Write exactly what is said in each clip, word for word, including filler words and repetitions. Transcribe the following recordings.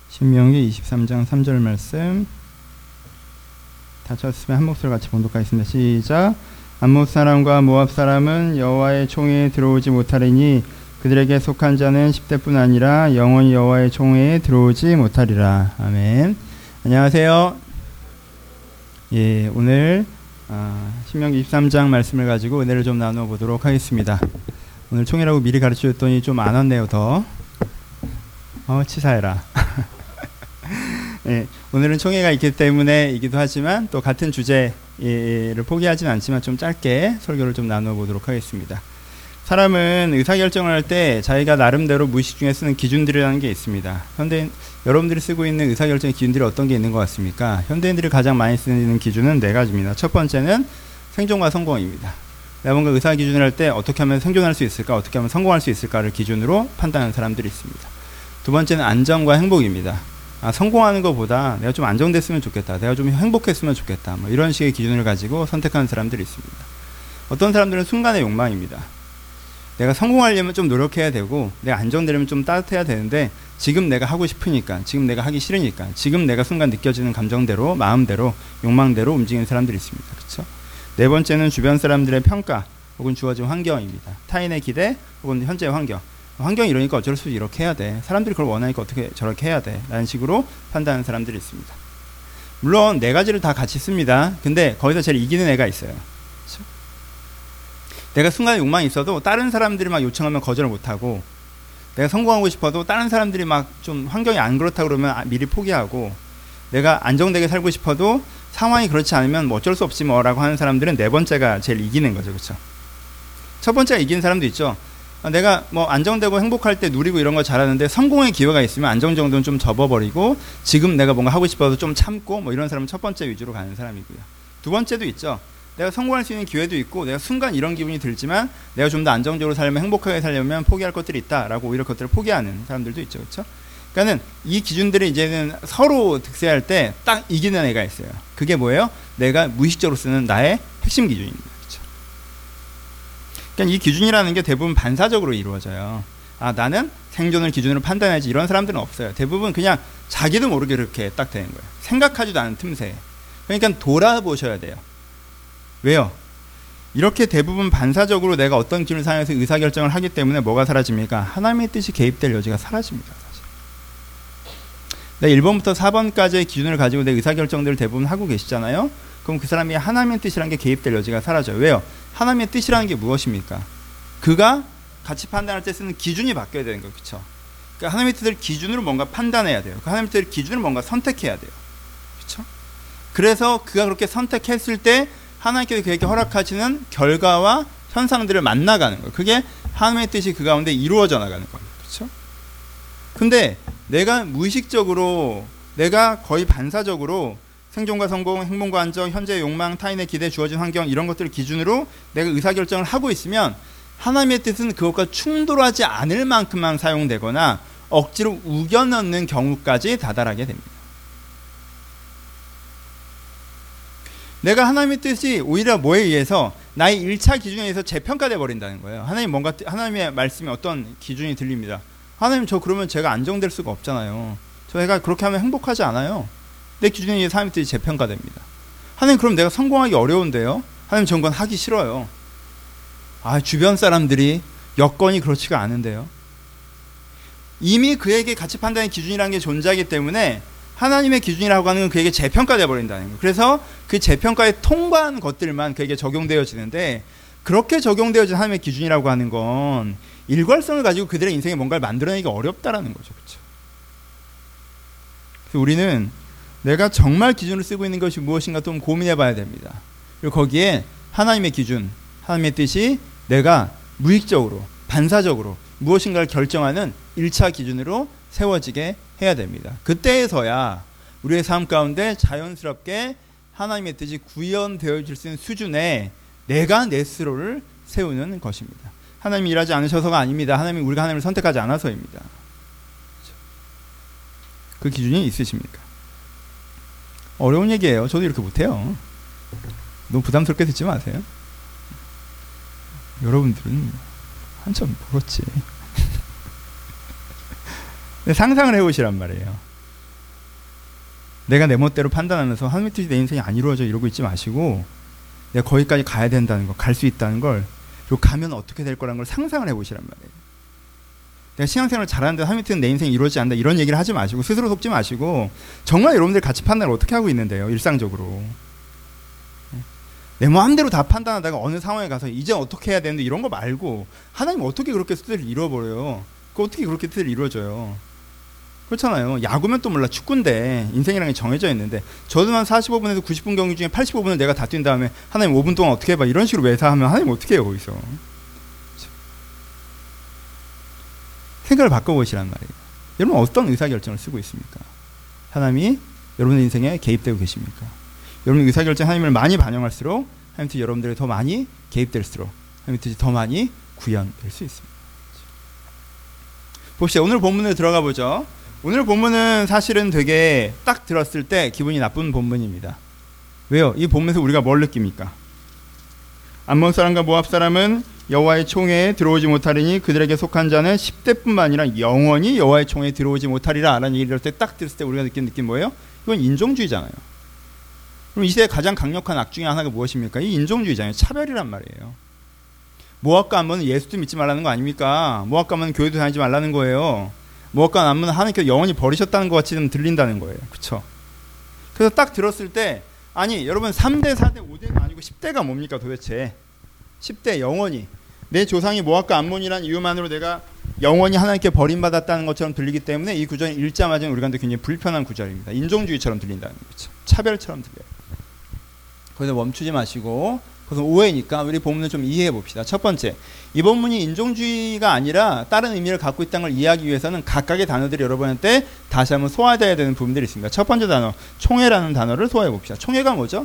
신명기 이십삼 장 삼 절 말씀 다 쳤으면 한 목소리 같이 봉독하겠습니다. 시작. 암몬 사람과 모압 사람은 여호와의 총회에 들어오지 못하리니 그들에게 속한 자는 십 대뿐 아니라 영원히 여호와의 총회에 들어오지 못하리라. 아멘. 안녕하세요. 예, 오늘 아, 신명기 이십삼 장 말씀을 가지고 은혜를 좀 나누어 보도록 하겠습니다. 오늘 총회라고 미리 가르쳐줬더니 좀 안 왔네요. 더 어, 치사해라. 예, 오늘은 총회가 있기 때문에이기도 하지만 또 같은 주제를 포기하진 않지만 좀 짧게 설교를 좀 나누어 보도록 하겠습니다. 사람은 의사결정을 할 때 자기가 나름대로 무의식 중에 쓰는 기준들이라는 게 있습니다. 현대인, 여러분들이 쓰고 있는 의사결정의 기준들이 어떤 게 있는 것 같습니까? 현대인들이 가장 많이 쓰는 기준은 네 가지입니다. 첫 번째는 생존과 성공입니다. 내가 뭔가 의사기준을 할 때 어떻게 하면 생존할 수 있을까, 어떻게 하면 성공할 수 있을까를 기준으로 판단하는 사람들이 있습니다. 두 번째는 안정과 행복입니다. 아, 성공하는 것보다 내가 좀 안정됐으면 좋겠다, 내가 좀 행복했으면 좋겠다, 뭐 이런 식의 기준을 가지고 선택하는 사람들이 있습니다. 어떤 사람들은 순간의 욕망입니다. 내가 성공하려면 좀 노력해야 되고 내가 안정되려면 좀 따뜻해야 되는데 지금 내가 하고 싶으니까, 지금 내가 하기 싫으니까, 지금 내가 순간 느껴지는 감정대로, 마음대로, 욕망대로 움직이는 사람들이 있습니다. 그렇죠? 네 번째는 주변 사람들의 평가 혹은 주어진 환경입니다. 타인의 기대 혹은 현재의 환경. 환경이 이러니까 어쩔 수 없이 이렇게 해야 돼, 사람들이 그걸 원하니까 어떻게 저렇게 해야 돼, 라는 식으로 판단하는 사람들이 있습니다. 물론 네 가지를 다 같이 씁니다. 근데 거기서 제일 이기는 애가 있어요. 그렇죠? 내가 순간에 욕망이 있어도 다른 사람들이 막 요청하면 거절을 못하고, 내가 성공하고 싶어도 다른 사람들이 막 좀 환경이 안 그렇다 그러면 미리 포기하고, 내가 안정되게 살고 싶어도 상황이 그렇지 않으면 뭐 어쩔 수 없지 뭐라고 하는 사람들은 네 번째가 제일 이기는 거죠. 그렇죠? 첫 번째가 이기는 사람도 있죠. 내가 뭐 안정되고 행복할 때 누리고 이런 거 잘하는데 성공의 기회가 있으면 안정 정도는 좀 접어버리고 지금 내가 뭔가 하고 싶어서 좀 참고 뭐 이런 사람은 첫 번째 위주로 가는 사람이고요. 두 번째도 있죠. 내가 성공할 수 있는 기회도 있고 내가 순간 이런 기분이 들지만 내가 좀 더 안정적으로 살려면, 행복하게 살려면 포기할 것들이 있다라고 오히려 그것들을 포기하는 사람들도 있죠. 그렇죠? 그러니까는 이 기준들이 이제는 서로 득세할 때 딱 이기는 애가 있어요. 그게 뭐예요? 내가 무의식적으로 쓰는 나의 핵심 기준입니다. 그러니까 이 기준이라는 게 대부분 반사적으로 이루어져요. 아, 나는 생존을 기준으로 판단해야지, 이런 사람들은 없어요. 대부분 그냥 자기도 모르게 그렇게 딱 되는 거예요. 생각하지도 않은 틈새에. 그러니까 돌아보셔야 돼요. 왜요? 이렇게 대부분 반사적으로 내가 어떤 기준을 사용해서 의사결정을 하기 때문에 뭐가 사라집니까? 하나님의 뜻이 개입될 여지가 사라집니다. 사실. 네, 일 번부터 사 번까지의 기준을 가지고 내 의사결정들을 대부분 하고 계시잖아요. 그럼 그 사람이 하나님의 뜻이라는 게 개입될 여지가 사라져요. 왜요? 하나님의 뜻이라는 게 무엇입니까? 그가 가치 판단할 때 쓰는 기준이 바뀌어야 되는 거예요. 그렇죠? 그러니까 하나님의 뜻을 기준으로 뭔가 판단해야 돼요. 그 하나님의 뜻을 기준으로 뭔가 선택해야 돼요. 그렇죠? 그래서 그가 그렇게 선택했을 때 하나님께서 그에게 허락하시는 결과와 현상들을 만나가는 거예요. 그게 하나님의 뜻이 그 가운데 이루어져 나가는 겁니다. 그렇죠? 근데 내가 무의식적으로, 내가 거의 반사적으로 생존과 성공, 행복과 안정, 현재의 욕망, 타인의 기대, 주어진 환경, 이런 것들을 기준으로 내가 의사결정을 하고 있으면 하나님의 뜻은 그것과 충돌하지 않을 만큼만 사용되거나 억지로 우겨넣는 경우까지 다다르게 됩니다. 내가 하나님의 뜻이 오히려 뭐에 의해서 나의 일 차 기준에 의해서 재평가돼 버린다는 거예요. 하나님 뭔가, 하나님의 말씀에 어떤 기준이 들립니다. 하나님, 저 그러면 제가 안정될 수가 없잖아요. 저희가 그렇게 하면 행복하지 않아요. 내 기준에 의해 하나님의 뜻이 재평가됩니다. 하나님, 그럼 내가 성공하기 어려운데요? 하나님, 전 건 하기 싫어요. 아, 주변 사람들이 여건이 그렇지가 않은데요. 이미 그에게 가치 판단의 기준이라는 게 존재하기 때문에 하나님의 기준이라고 하는 건 그에게 재평가되어 버린다는 거예요. 그래서 그 재평가에 통과한 것들만 그에게 적용되어지는데, 그렇게 적용되어진 하나님의 기준이라고 하는 건 일괄성을 가지고 그들의 인생에 뭔가를 만들어내기가 어렵다라는 거죠. 그렇죠? 그래서 우리는 내가 정말 기준을 쓰고 있는 것이 무엇인가 좀 고민해 봐야 됩니다. 그리고 거기에 하나님의 기준, 하나님의 뜻이 내가 무의식적으로, 반사적으로 무엇인가를 결정하는 일 차 기준으로 세워지게 해야 됩니다. 그때에서야 우리의 삶 가운데 자연스럽게 하나님의 뜻이 구현되어질 수 있는 수준에 내가 내 스스로를 세우는 것입니다. 하나님이 일하지 않으셔서가 아닙니다. 하나님이 우리가 하나님을 선택하지 않아서입니다. 그 기준이 있으십니까? 어려운 얘기예요. 저도 이렇게 못해요. 너무 부담스럽게 듣지 마세요. 여러분들은 한참 멀었지. 상상을 해보시란 말이에요. 내가 내 멋대로 판단하면서 하나님의 뜻이 내 인생이 안 이루어져 이러고 있지 마시고 내가 거기까지 가야 된다는 거, 갈 수 있다는 걸, 그리고 가면 어떻게 될 거라는 걸 상상을 해보시란 말이에요. 내가 신앙생활을 잘하는데 하나님의 뜻은 내 인생이 이루어지지 않는다 이런 얘기를 하지 마시고 스스로 속지 마시고 정말 여러분들 가치 판단을 어떻게 하고 있는데요, 일상적으로. 내 마음대로 다 판단하다가 어느 상황에 가서 이제 어떻게 해야 되는데 이런 거 말고 하나님 어떻게 그렇게 뜻을 이루어버려요? 그 어떻게 그렇게 뜻을 이루어져요? 그렇잖아요. 야구면 또 몰라, 축구인데 인생이라는 게 정해져 있는데 저도 한 사십오 분에서 구십 분 경기 중에 팔십오 분을 내가 다 뛴 다음에 하나님 오 분 동안 어떻게 해봐 이런 식으로 매사하면 하나님 어떻게 해요 거기서. 생각을 바꿔보시란 말이에요. 여러분 어떤 의사결정을 쓰고 있습니까? 하나님이 여러분의 인생에 개입되고 계십니까? 여러분 의사결정 하나님을 많이 반영할수록 하나님 뜻이 여러분들이 더 많이 개입될수록 하나님 뜻이 더 많이 구현될 수 있습니다. 봅시다. 오늘 본문으로 들어가 보죠. 오늘 본문은 사실은 되게 딱 들었을 때 기분이 나쁜 본문입니다. 왜요? 이 본문에서 우리가 뭘 느낍니까? 암몬 사람과 모압 사람은 여호와의 총회에 들어오지 못하리니 그들에게 속한 자는 십 대뿐만 아니라 영원히 여호와의 총회에 들어오지 못하리라 라는 얘기를 때 딱 들었을 때 우리가 느낀 느낌 뭐예요? 이건 인종주의잖아요. 그럼 이 시대의 가장 강력한 악 중에 하나가 무엇입니까? 이 인종주의잖아요. 차별이란 말이에요. 모압과 암몬은 예수도 믿지 말라는 거 아닙니까? 모압과 암몬은 교회도 다니지 말라는 거예요. 모압과 암몬은 하나님께서 영원히 버리셨다는 것 같이 좀 들린다는 거예요. 그렇죠? 그래서 딱 들었을 때 아니 여러분 삼 대, 사 대, 오 대가 아니고 십 대가 뭡니까 도대체? 십 대 영원히 내 조상이 모압과 암몬이라는 이유만으로 내가 영원히 하나님께 버림받았다는 것처럼 들리기 때문에 이 구절은 읽자마자 우리가 굉장히 불편한 구절입니다. 인종주의처럼 들린다는 거죠. 차별처럼 들려요. 거기서 멈추지 마시고 그것은 오해니까 우리 본문을 좀 이해해 봅시다. 첫 번째, 이 본문이 인종주의가 아니라 다른 의미를 갖고 있다는 걸 이해하기 위해서는 각각의 단어들이 여러분한테 다시 한번 소화되어야 되는 부분들이 있습니다. 첫 번째 단어, 총회라는 단어를 소화해 봅시다. 총회가 뭐죠?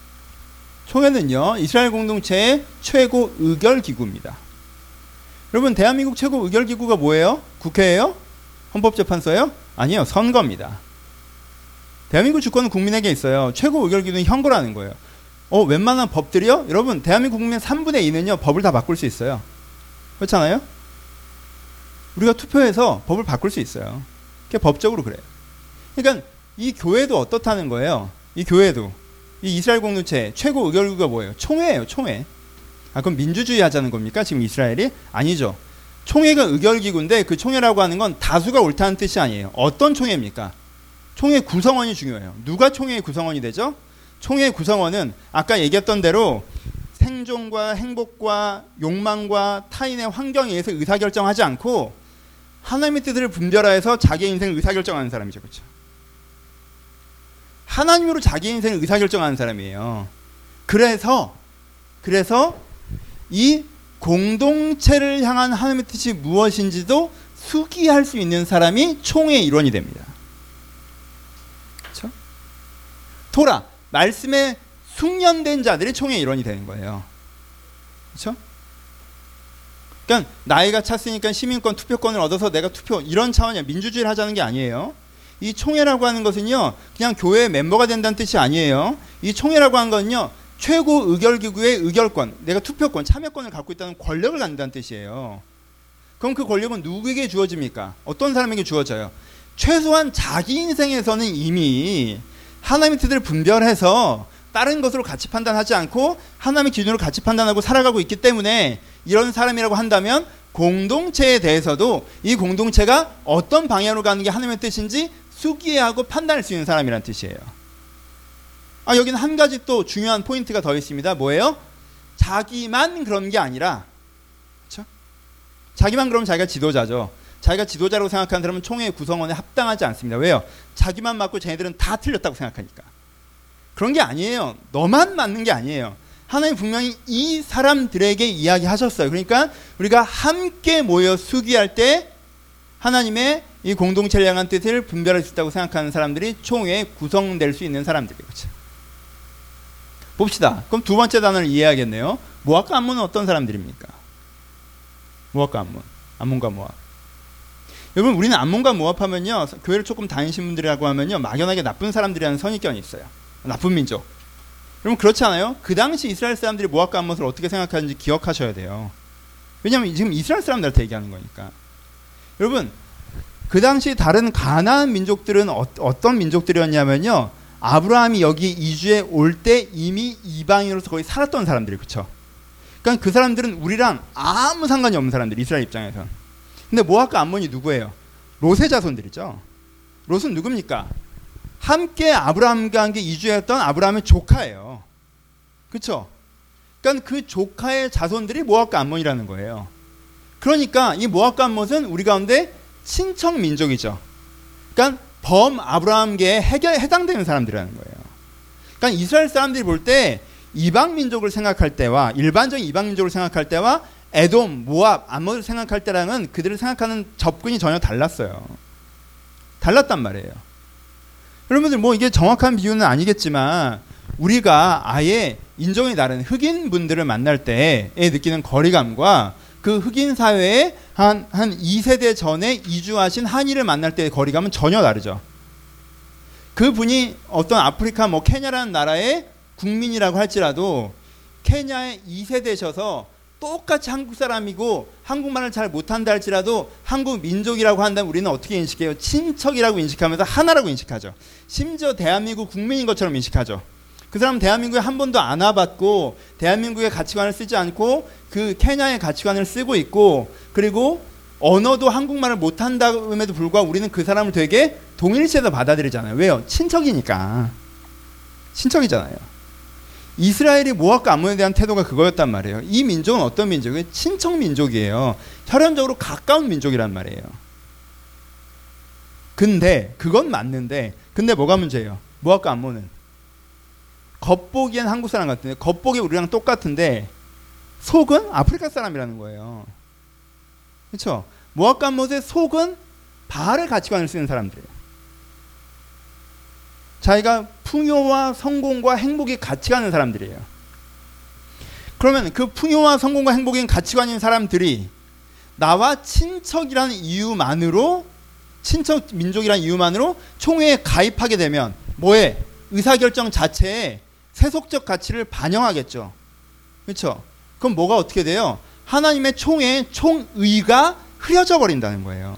총회는요, 이스라엘 공동체의 최고 의결기구입니다. 여러분, 대한민국 최고 의결기구가 뭐예요? 국회예요? 헌법재판소예요? 아니에요. 선거입니다. 대한민국 주권은 국민에게 있어요. 최고 의결기구는 현거라는 거예요. 어, 웬만한 법들이요? 여러분, 대한민국 국민 삼분의 이는요, 법을 다 바꿀 수 있어요. 그렇잖아요? 우리가 투표해서 법을 바꿀 수 있어요. 그게 법적으로 그래요. 그러니까 이 교회도 어떻다는 거예요? 이 교회도. 이 이스라엘 공동체 최고 의결구가 뭐예요? 총회예요, 총회. 아, 그럼 민주주의 하자는 겁니까? 지금 이스라엘이? 아니죠. 총회가 의결기구인데 그 총회라고 하는 건 다수가 옳다는 뜻이 아니에요. 어떤 총회입니까? 총회 구성원이 중요해요. 누가 총회의 구성원이 되죠? 총회의 구성원은 아까 얘기했던 대로 생존과 행복과 욕망과 타인의 환경에 의해서 의사결정하지 않고 하나님의 뜻을 분별하여서 자기 인생을 의사결정하는 사람이죠. 그렇죠? 하나님으로 자기 인생을 의사결정하는 사람이에요. 그래서 그래서 이 공동체를 향한 하나님의 뜻이 무엇인지도 수기할 수 있는 사람이 총회의 일원이 됩니다. 그렇죠? 토라, 말씀에 숙련된 자들이 총회의 일원이 되는 거예요. 그렇죠? 그러니까 나이가 찼으니까 시민권, 투표권을 얻어서 내가 투표 이런 차원이야. 민주주의를 하자는 게 아니에요. 이 총회라고 하는 것은요, 그냥 교회의 멤버가 된다는 뜻이 아니에요. 이 총회라고 하는 건요, 최고 의결기구의 의결권, 내가 투표권, 참여권을 갖고 있다는 권력을 갖는다는 뜻이에요. 그럼 그 권력은 누구에게 주어집니까? 어떤 사람에게 주어져요? 최소한 자기 인생에서는 이미 하나님의 뜻을 분별해서 다른 것으로 가치 판단하지 않고 하나님의 기준으로 가치 판단하고 살아가고 있기 때문에 이런 사람이라고 한다면 공동체에 대해서도 이 공동체가 어떤 방향으로 가는 게 하나님의 뜻인지 수기하고 판단할 수 있는 사람이라는 뜻이에요. 아, 여기는 한 가지 또 중요한 포인트가 더 있습니다. 뭐예요? 자기만 그런 게 아니라, 그렇죠? 자기만 그러면 자기가 지도자죠. 자기가 지도자라고 생각하는 사람은 총회의 구성원에 합당하지 않습니다. 왜요? 자기만 맞고 쟤네들은 다 틀렸다고 생각하니까. 그런 게 아니에요. 너만 맞는 게 아니에요. 하나님 분명히 이 사람들에게 이야기하셨어요. 그러니까 우리가 함께 모여 수기할 때 하나님의 이 공동체를 향한 뜻을 분별할 수 있다고 생각하는 사람들이 총회에 구성될 수 있는 사람들이에요. 그렇죠? 봅시다. 그럼 두 번째 단어를 이해해야겠네요. 모압과 암몬은 어떤 사람들입니까? 모압과 암몬. 암몬과 모압. 여러분, 우리는 암몬과 모압 하면요, 교회를 조금 다니신 분들이라고 하면요, 막연하게 나쁜 사람들이라는 선입견이 있어요. 나쁜 민족. 여러분, 그렇지 않아요? 그 당시 이스라엘 사람들이 모압과 암몬을 어떻게 생각하는지 기억하셔야 돼요. 왜냐하면 지금 이스라엘 사람들한테 얘기하는 거니까. 여러분, 그 당시 다른 가나안 민족들은 어, 어떤 민족들이었냐면요. 아브라함이 여기 이주해 올 때 이미 이방인으로서 거기 살았던 사람들이, 그렇죠? 그러니까 그 사람들은 우리랑 아무 상관이 없는 사람들, 이스라엘 입장에선. 근데 모압과 암몬이 누구예요? 롯의 자손들이죠. 롯은 누굽니까? 함께 아브라함과 함께 이주했던 아브라함의 조카예요. 그렇죠? 그러니까 그 조카의 자손들이 모압과 암몬이라는 거예요. 그러니까 이 모압과 암몬은 우리 가운데 친척 민족이죠. 그러니까 범 아브라함계에 해당되는 사람들이라는 거예요. 그러니까 이스라엘 사람들이 볼 때 이방 민족을 생각할 때와 일반적인 이방 민족을 생각할 때와 에돔, 모압, 암몬을 생각할 때랑은 그들을 생각하는 접근이 전혀 달랐어요. 달랐단 말이에요. 여러분들 뭐 이게 정확한 비유는 아니겠지만 우리가 아예 인종이 다른 흑인 분들을 만날 때에 느끼는 거리감과 그 흑인 사회에 한, 한 이 세대 전에 이주하신 한인을 만날 때의 거리감은 전혀 다르죠. 그 분이 어떤 아프리카 뭐 케냐라는 나라의 국민이라고 할지라도 케냐의 이 세대셔서 똑같이 한국 사람이고 한국말을 잘 못한다 할지라도 한국 민족이라고 한다면 우리는 어떻게 인식해요? 친척이라고 인식하면서 하나라고 인식하죠. 심지어 대한민국 국민인 것처럼 인식하죠. 그 사람은 대한민국에 한 번도 안 와봤고 대한민국의 가치관을 쓰지 않고 그 케냐의 가치관을 쓰고 있고 그리고 언어도 한국말을 못한다음에도 불구하고 우리는 그 사람을 되게 동일시해서 받아들이잖아요. 왜요? 친척이니까. 친척이잖아요. 이스라엘이 모압과 암몬에 대한 태도가 그거였단 말이에요. 이 민족은 어떤 민족이에요? 친척 민족이에요. 혈연적으로 가까운 민족이란 말이에요. 근데 그건 맞는데 근데 뭐가 문제예요? 모압과 암몬은 겉보기엔 한국 사람 같은데 겉보기 우리랑 똑같은데 속은 아프리카 사람이라는 거예요. 그렇죠? 모압과 암몬의 속은 바알의 가치관을 쓰는 사람들이에요. 자기가 풍요와 성공과 행복이 가치가는 사람들이에요. 그러면 그 풍요와 성공과 행복인 가치관인 사람들이 나와 친척이라는 이유만으로 친척 민족이라는 이유만으로 총회에 가입하게 되면 뭐에? 의사결정 자체에 세속적 가치를 반영하겠죠. 그렇죠? 그럼 뭐가 어떻게 돼요? 하나님의 총회의 총의가 흐려져 버린다는 거예요.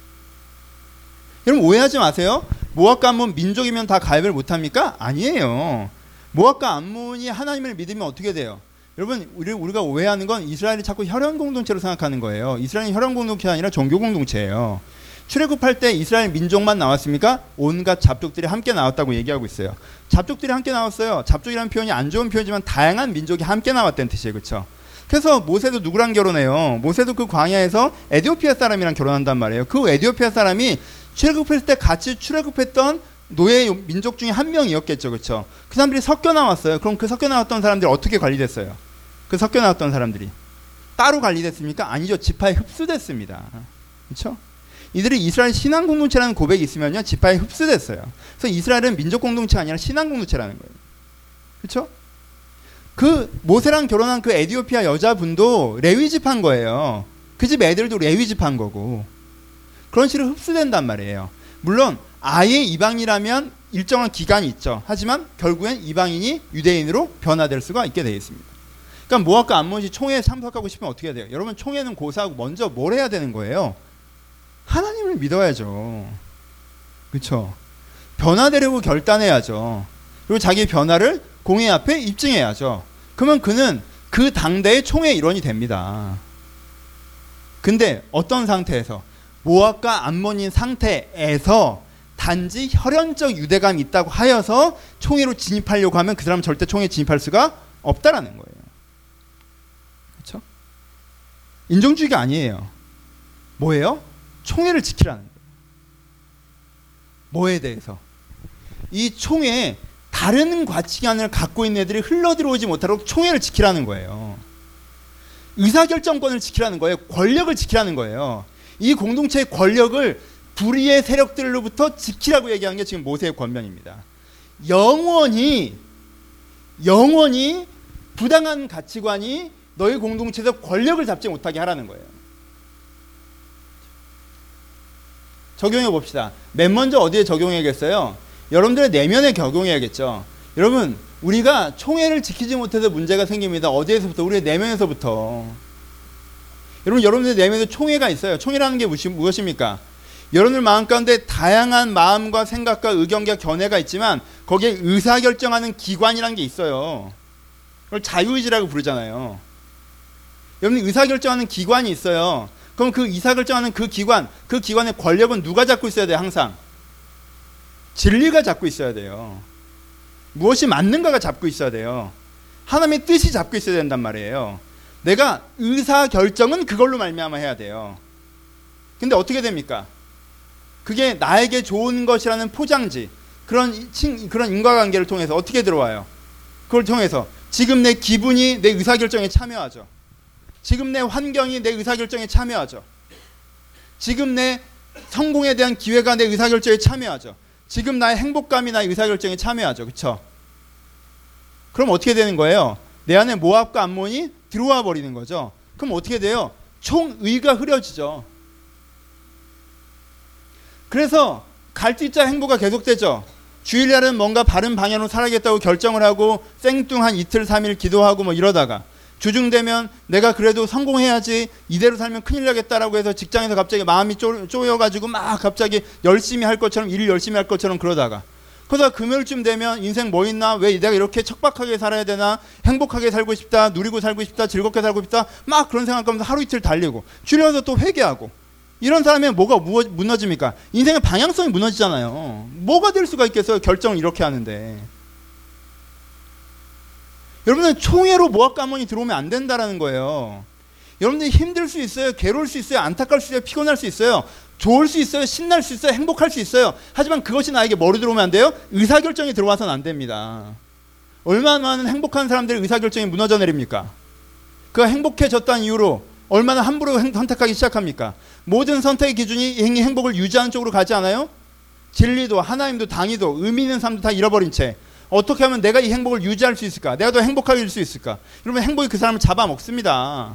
여러분 오해하지 마세요. 모압과 암몬 민족이면 다 가입을 못합니까? 아니에요. 모압과 암몬이 하나님을 믿으면 어떻게 돼요? 여러분 우리, 우리가 오해하는 건 이스라엘이 자꾸 혈연 공동체로 생각하는 거예요. 이스라엘은 혈연 공동체가 아니라 종교 공동체예요. 출애굽할 때 이스라엘 민족만 나왔습니까? 온갖 잡족들이 함께 나왔다고 얘기하고 있어요. 잡족들이 함께 나왔어요. 잡족이라는 표현이 안 좋은 표현이지만 다양한 민족이 함께 나왔다는 뜻이에요. 그렇죠? 그래서 모세도 누구랑 결혼해요? 모세도 그 광야에서 에티오피아 사람이랑 결혼한단 말이에요. 그 에티오피아 사람이 출애굽했을 때 같이 출애굽했던 노예 민족 중에 한 명이었겠죠. 그렇죠? 그 사람들이 섞여 나왔어요. 그럼 그 섞여 나왔던 사람들이 어떻게 관리됐어요? 그 섞여 나왔던 사람들이 따로 관리됐습니까? 아니죠. 지파에 흡수됐습니다. 그렇죠? 이들이 이스라엘 신앙 공동체라는 고백이 있으면요 지파에 흡수됐어요. 그래서 이스라엘은 민족 공동체가 아니라 신앙 공동체라는 거예요. 그렇죠? 그 모세랑 결혼한 그 에티오피아 여자분도 레위 지파인 거예요. 그 집 애들도 레위 지파인 거고 그런 식으로 흡수된단 말이에요. 물론 아예 이방이라면 일정한 기간이 있죠. 하지만 결국엔 이방인이 유대인으로 변화될 수가 있게 되어 있습니다. 그러니까 모압과 암몬이 총회에 참석하고 싶으면 어떻게 해야 돼요? 여러분 총회는 고사하고 먼저 뭘 해야 되는 거예요? 하나님을 믿어야죠. 그렇죠? 변화되려고 결단해야죠. 그리고 자기 변화를 공회 앞에 입증해야죠. 그러면 그는 그 당대의 총회의 일원이 됩니다. 근데 어떤 상태에서? 모압과 암몬인 상태에서 단지 혈연적 유대감이 있다고 하여서 총회로 진입하려고 하면 그 사람은 절대 총회에 진입할 수가 없다라는 거예요. 그렇죠? 인종주의가 아니에요. 뭐예요? 총회를 지키라는 거예요. 뭐에 대해서? 이 총회에 다른 가치관을 갖고 있는 애들이 흘러들어오지 못하도록 총회를 지키라는 거예요. 의사결정권을 지키라는 거예요. 권력을 지키라는 거예요. 이 공동체의 권력을 불의의 세력들로부터 지키라고 얘기하는 게 지금 모세의 권면입니다. 영원히 영원히 부당한 가치관이 너희 공동체에서 권력을 잡지 못하게 하라는 거예요. 적용해 봅시다. 맨 먼저 어디에 적용해야겠어요? 여러분들의 내면에 적용해야겠죠. 여러분 우리가 총회를 지키지 못해서 문제가 생깁니다. 어디에서부터? 우리의 내면에서부터. 여러분 여러분들의 내면에 총회가 있어요. 총회라는 게 무엇입니까? 여러분들 마음 가운데 다양한 마음과 생각과 의견과 견해가 있지만 거기에 의사결정하는 기관이라는 게 있어요. 그걸 자유의지라고 부르잖아요. 여러분들 의사결정하는 기관이 있어요. 그럼 그 의사결정하는 그 기관, 그 기관의 권력은 누가 잡고 있어야 돼요? 항상 진리가 잡고 있어야 돼요. 무엇이 맞는가가 잡고 있어야 돼요. 하나님의 뜻이 잡고 있어야 된단 말이에요. 내가 의사결정은 그걸로 말미암아 해야 돼요. 근데 어떻게 됩니까? 그게 나에게 좋은 것이라는 포장지, 그런 그런 인과관계를 통해서 어떻게 들어와요? 그걸 통해서 지금 내 기분이 내 의사결정에 참여하죠. 지금 내 환경이 내 의사결정에 참여하죠. 지금 내 성공에 대한 기회가 내 의사결정에 참여하죠. 지금 나의 행복감이 나의 의사결정에 참여하죠. 그렇죠? 그럼 어떻게 되는 거예요? 내 안에 모압과 암몬이 들어와 버리는 거죠. 그럼 어떻게 돼요? 총의가 흐려지죠. 그래서 갈대자 행보가 계속되죠. 주일날은 뭔가 바른 방향으로 살아야겠다고 결정을 하고 생뚱한 이틀 삼일 기도하고 뭐 이러다가 주중 되면 내가 그래도 성공해야지, 이대로 살면 큰일 나겠다라고 해서 직장에서 갑자기 마음이 쪼, 쪼여가지고 막 갑자기 열심히 할 것처럼, 일을 열심히 할 것처럼 그러다가 그러다가 금요일쯤 되면 인생 뭐 있나, 왜 내가 이렇게 척박하게 살아야 되나, 행복하게 살고 싶다, 누리고 살고 싶다, 즐겁게 살고 싶다, 막 그런 생각하면서 하루 이틀 달리고 주일 와서 또 회개하고, 이런 사람의 뭐가 무너집니까? 인생의 방향성이 무너지잖아요. 뭐가 될 수가 있겠어요? 결정을 이렇게 하는데. 여러분은 총애로 모압과 암몬이 들어오면 안 된다라는 거예요. 여러분들이 힘들 수 있어요. 괴로울 수 있어요. 안타까울 수 있어요. 피곤할 수 있어요. 좋을 수 있어요. 신날 수 있어요. 행복할 수 있어요. 하지만 그것이 나에게 뭐로 들어오면 안 돼요? 의사결정이 들어와서는 안 됩니다. 얼마나 많은 행복한 사람들의 의사결정이 무너져 내립니까? 그가 행복해졌다는 이유로 얼마나 함부로 선택하기 시작합니까? 모든 선택의 기준이 이 행복을 유지하는 쪽으로 가지 않아요? 진리도 하나님도 당위도 의미 있는 삶도 다 잃어버린 채 어떻게 하면 내가 이 행복을 유지할 수 있을까? 내가 더 행복하게 될 수 있을까? 여러분, 행복이 그 사람을 잡아먹습니다.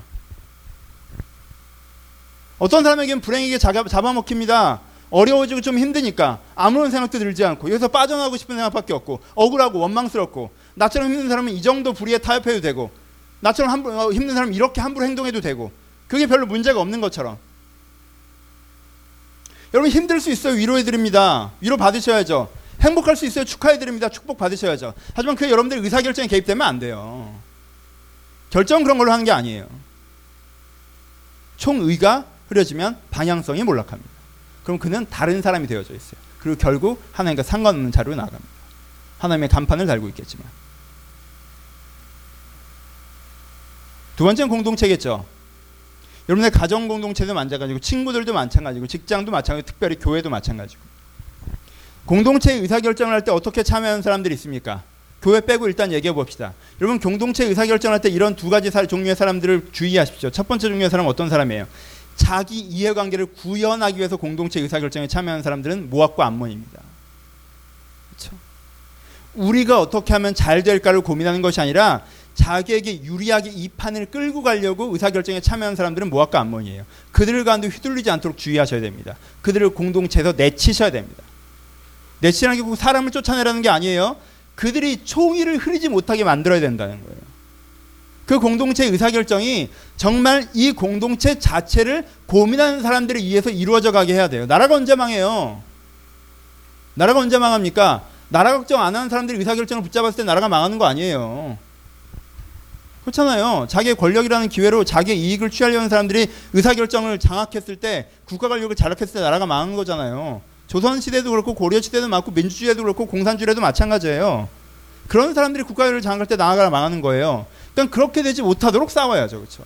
어떤 사람에게는 불행에게 잡아먹힙니다. 어려워지고 좀 힘드니까 아무런 생각도 들지 않고 여기서 빠져나가고 싶은 생각밖에 없고 억울하고 원망스럽고, 나처럼 힘든 사람은 이 정도 불의에 타협해도 되고, 나처럼 함부로, 힘든 사람은 이렇게 함부로 행동해도 되고, 그게 별로 문제가 없는 것처럼. 여러분, 힘들 수 있어요. 위로해드립니다. 위로 받으셔야죠. 행복할 수 있어요. 축하해드립니다. 축복 받으셔야죠. 하지만 그게 여러분들 의사결정에 개입되면 안 돼요. 결정 그런 걸로 하는 게 아니에요. 총의가 흐려지면 방향성이 몰락합니다. 그럼 그는 다른 사람이 되어져 있어요. 그리고 결국 하나님과 상관없는 자리로 나아갑니다. 하나님의 간판을 달고 있겠지만. 두 번째는 공동체겠죠. 여러분의 가정 공동체도 마찬가지고, 친구들도 마찬가지고, 직장도 마찬가지고, 특별히 교회도 마찬가지고. 공동체 의사결정을 할 때 어떻게 참여하는 사람들이 있습니까? 교회 빼고 일단 얘기해 봅시다. 여러분, 공동체 의사결정을 할 때 이런 두 가지 사, 종류의 사람들을 주의하십시오. 첫 번째 종류의 사람은 어떤 사람이에요? 자기 이해관계를 구현하기 위해서 공동체 의사결정에 참여하는 사람들은 모압과 암몬입니다. 그렇죠? 우리가 어떻게 하면 잘 될까를 고민하는 것이 아니라 자기에게 유리하게 이 판을 끌고 가려고 의사결정에 참여하는 사람들은 모압과 암몬이에요. 그들을 가운데 휘둘리지 않도록 주의하셔야 됩니다. 그들을 공동체에서 내치셔야 됩니다. 내치라는 게 꼭 사람을 쫓아내라는 게 아니에요. 그들이 총의를 흐리지 못하게 만들어야 된다는 거예요. 그 공동체의 의사결정이 정말 이 공동체 자체를 고민하는 사람들에 의해서 이루어져 가게 해야 돼요. 나라가 언제 망해요? 나라가 언제 망합니까? 나라 걱정 안 하는 사람들이 의사결정을 붙잡았을 때 나라가 망하는 거 아니에요. 그렇잖아요. 자기의 권력이라는 기회로 자기의 이익을 취하려는 사람들이 의사결정을 장악했을 때, 국가 권력을 장악했을 때 나라가 망한 거잖아요. 조선시대도 그렇고 고려시대도 많고 민주주의에도 그렇고 공산주의에도 마찬가지예요. 그런 사람들이 국가를 장악할 때 나라가 망하는 거예요. 그러니까 그렇게 되지 못하도록 싸워야죠. 그렇죠?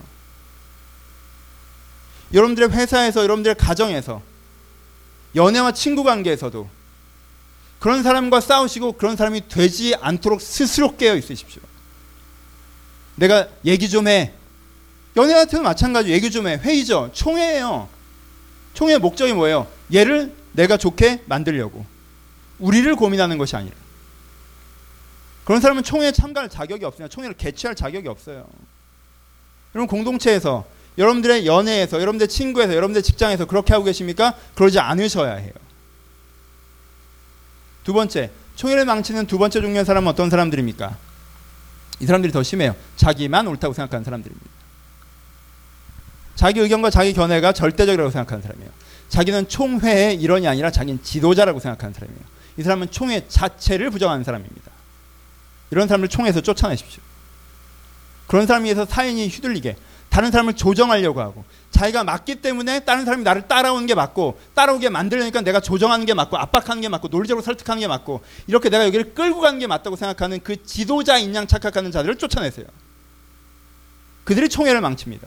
여러분들의 회사에서, 여러분들의 가정에서, 연애와 친구 관계에서도 그런 사람과 싸우시고 그런 사람이 되지 않도록 스스로 깨어 있으십시오. 내가 얘기 좀 해. 연애한테도 마찬가지. 얘기 좀 해. 회의죠. 총회예요. 총회의 목적이 뭐예요? 얘를 내가 좋게 만들려고, 우리를 고민하는 것이 아니라. 그런 사람은 총회에 참가할 자격이 없으냐, 총회를 개최할 자격이 없어요. 여러분, 공동체에서, 여러분들의 연애에서, 여러분들의 친구에서, 여러분들의 직장에서 그렇게 하고 계십니까? 그러지 않으셔야 해요. 두 번째, 총회를 망치는 두 번째 종류의 사람은 어떤 사람들입니까? 이 사람들이 더 심해요. 자기만 옳다고 생각하는 사람들입니다. 자기 의견과 자기 견해가 절대적이라고 생각하는 사람이에요. 자기는 총회의 일원이 아니라 자기는 지도자라고 생각하는 사람이에요. 이 사람은 총회 자체를 부정하는 사람입니다. 이런 사람을 총회에서 쫓아내십시오. 그런 사람에 의해서 사인이 휘둘리게 다른 사람을 조정하려고 하고 자기가 맞기 때문에 다른 사람이 나를 따라오는 게 맞고 따라오게 만들려니까 내가 조정하는 게 맞고 압박하는 게 맞고 논리적으로 설득하는 게 맞고 이렇게 내가 여기를 끌고 가는 게 맞다고 생각하는 그 지도자인 양 착각하는 자들을 쫓아내세요. 그들이 총회를 망칩니다.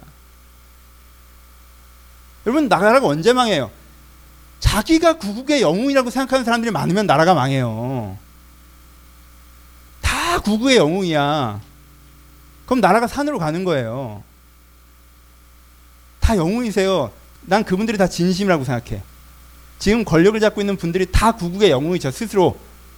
여러분 나라가 언제 망해요? 자기가 구국의 영웅이라고 생각하는 사람들이 많으면 나라가 망해요. 다 구국의 영웅이야. 그럼 나라가 산으로 가는 거예요. 다 영웅이세요. 난 그분들이 다 진심이라고 생각해. 지금 권력을 잡고 있는 분들이 다 구국의 영웅이죠. 스스로.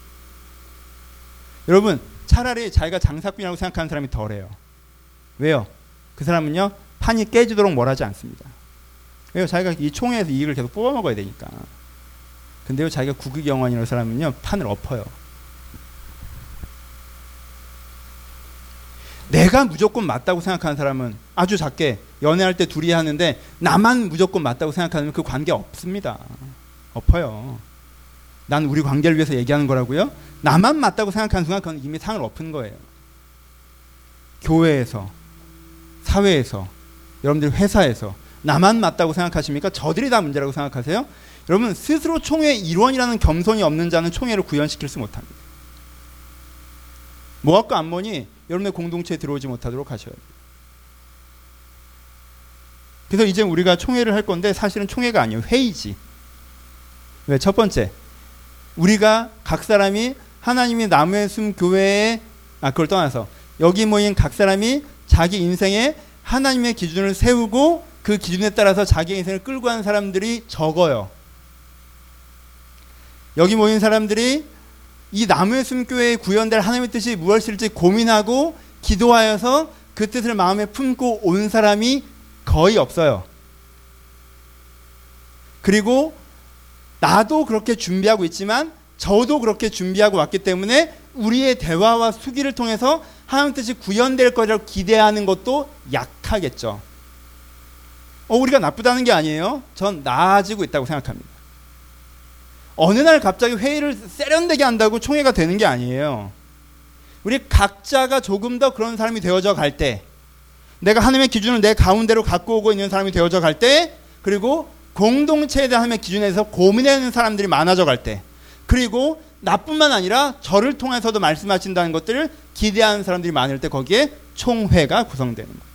여러분 차라리 자기가 장사꾼이라고 생각하는 사람이 덜해요. 왜요? 그 사람은요 판이 깨지도록 뭘 하지 않습니다. 왜요? 자기가 이 총회에서 이익을 계속 뽑아먹어야 되니까. 근데요 자기가 구국의 영웅이라는 사람은요 판을 엎어요. 내가 무조건 맞다고 생각하는 사람은 아주 작게 연애할 때 둘이 하는데 나만 무조건 맞다고 생각하면 그 관계 없습니다. 엎어요. 난 우리 관계를 위해서 얘기하는 거라고요? 나만 맞다고 생각하는 순간 그건 이미 상을 엎은 거예요. 교회에서, 사회에서, 여러분들 회사에서 나만 맞다고 생각하십니까? 저들이 다 문제라고 생각하세요? 여러분 스스로 총회 일원이라는 겸손이 없는 자는 총회를 구현시킬 수 못합니다. 모압과 암몬이 여러분의 공동체에 들어오지 못하도록 하셔야 돼요. 그래서 이제 우리가 총회를 할 건데 사실은 총회가 아니에요. 회의지. 왜? 첫 번째, 우리가 각 사람이 하나님이 나무의 숨 교회에 아 그걸 떠나서 여기 모인 각 사람이 자기 인생에 하나님의 기준을 세우고 그 기준에 따라서 자기 인생을 끌고 가는 사람들이 적어요. 여기 모인 사람들이 이 나무의 숨교회에 구현될 하나님의 뜻이 무엇일지 고민하고 기도하여서 그 뜻을 마음에 품고 온 사람이 거의 없어요. 그리고 나도 그렇게 준비하고 있지만 저도 그렇게 준비하고 왔기 때문에 우리의 대화와 수기를 통해서 하나님의 뜻이 구현될 거라고 기대하는 것도 약하겠죠. 어, 우리가 나쁘다는 게 아니에요. 전 나아지고 있다고 생각합니다. 어느 날 갑자기 회의를 세련되게 한다고 총회가 되는 게 아니에요. 우리 각자가 조금 더 그런 사람이 되어져 갈 때, 내가 하나님의 기준을 내 가운데로 갖고 오고 있는 사람이 되어져 갈 때, 그리고 공동체에 대한 하나님의 기준에서 고민하는 사람들이 많아져 갈 때, 그리고 나뿐만 아니라 저를 통해서도 말씀하신다는 것들을 기대하는 사람들이 많을 때 거기에 총회가 구성되는 거예요.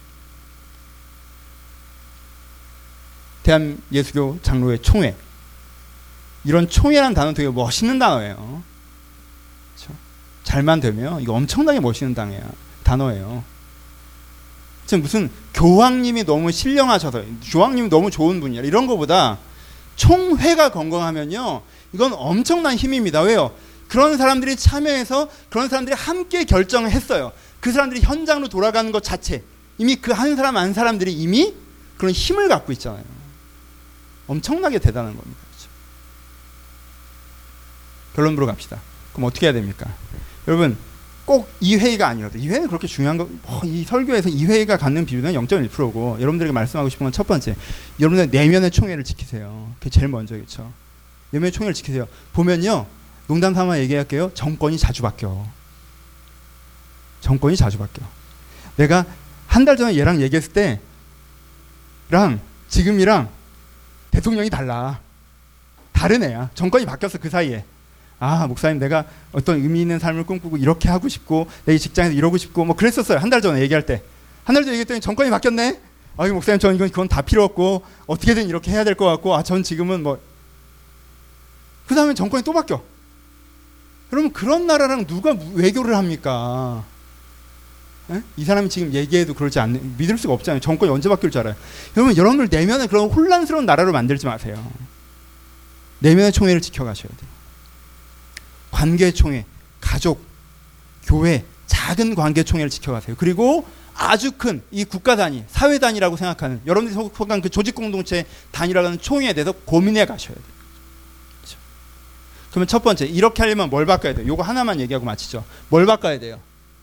대한예수교 장로회 총회. 이런 총회라는 단어는 되게 멋있는 단어예요. 그렇죠? 잘만 되면 이거 엄청나게 멋있는 단어야, 단어예요. 지금 무슨 교황님이 너무 신령하셔서 교황님이 너무 좋은 분이야 이런 거보다 총회가 건강하면요 이건 엄청난 힘입니다. 왜요? 그런 사람들이 참여해서 그런 사람들이 함께 결정을 했어요. 그 사람들이 현장으로 돌아가는 것 자체 이미 그 한 사람 한 사람들이 이미 그런 힘을 갖고 있잖아요. 엄청나게 대단한 겁니다. 결론부로 갑시다. 그럼 어떻게 해야 됩니까? 여러분 꼭 이 회의가 아니어도 이 회의는 그렇게 중요한 거, 뭐, 이 설교에서 이 회의가 갖는 비율은 영 점 일 퍼센트고 여러분들에게 말씀하고 싶은 건 첫 번째, 여러분의 내면의 총회를 지키세요. 그게 제일 먼저겠죠. 내면의 총회를 지키세요. 보면요, 농담 삼아 얘기할게요. 정권이 자주 바뀌어. 정권이 자주 바뀌어. 내가 한 달 전에 얘랑 얘기했을 때랑 지금이랑 대통령이 달라. 다른 애야. 정권이 바뀌었어 그 사이에. 아 목사님 내가 어떤 의미 있는 삶을 꿈꾸고 이렇게 하고 싶고 내 이 직장에서 이러고 싶고 뭐 그랬었어요. 한 달 전에 얘기할 때. 한 달 전에 얘기했더니 정권이 바뀌었네. 아유 목사님 전 이건 그건 다 필요 없고 어떻게든 이렇게 해야 될 것 같고 아 전 지금은 뭐 그 다음에 정권이 또 바뀌어. 그러면 그런 나라랑 누가 외교를 합니까? 에? 이 사람이 지금 얘기해도 그러지 않는 믿을 수가 없잖아요. 정권이 언제 바뀔 줄 알아요. 여러분 여러분들 내면에 그런 혼란스러운 나라로 만들지 마세요. 내면의 총회를 지켜가셔야 돼요. 관계 총회, 가족, 교회, 작은 관계 총회를 지켜가세요. 그리고 아주 큰 이 국가 단위, 사회 단위라고 생각하는 여러분들이 속한 그 조직 공동체 단위라고 하는 총회에 대해서 고민해 가셔야 돼요. 그렇죠? 그러면 첫 번째, 이렇게 하려면 뭘 바꿔야 돼요? 요거 하나만 얘기하고 마치죠. 뭘 바꿔야 돼요?